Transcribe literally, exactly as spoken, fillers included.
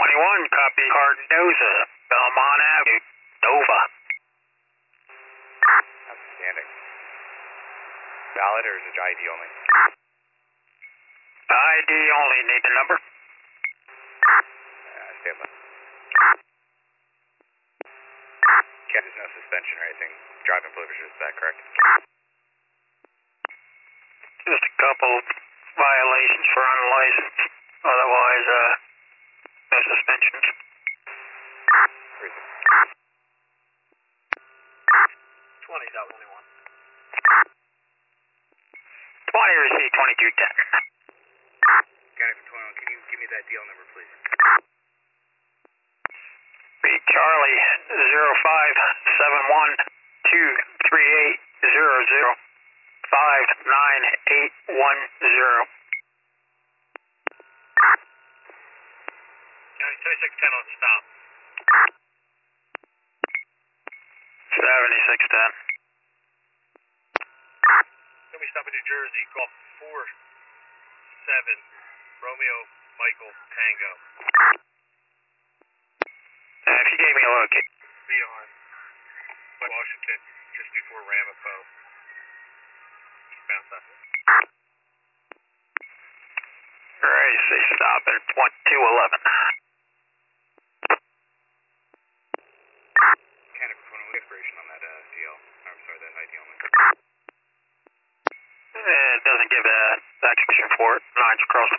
twenty-one, copy Cardoza, Belmont Avenue, Nova. Outstanding. Valid or is it I D only? I D only, need the number? Uh, stand by. Okay, there's no suspension or anything. Driving privilege, is that correct? Just a couple violations for unlicensed. Otherwise, uh, no suspensions. Reason. twenty, twenty-one. twenty, receipt twenty-two ten. County for twenty-one, can you give me that deal number, please? Be Charlie zero five seven one two three eight zero zero five nine eight one zero. County seventy-six ten on stop. seventy-six ten. Can we stop in New Jersey? Call four seven Romeo Michael Tango. Uh, if you gave me a look, Be on Washington, just before Ramapo. Bounce up. Alright, say stop at twenty-two eleven. Kind of phone expiration on that uh, D L. I'm sorry, that I D only. It doesn't give a expiration for it. Lines across the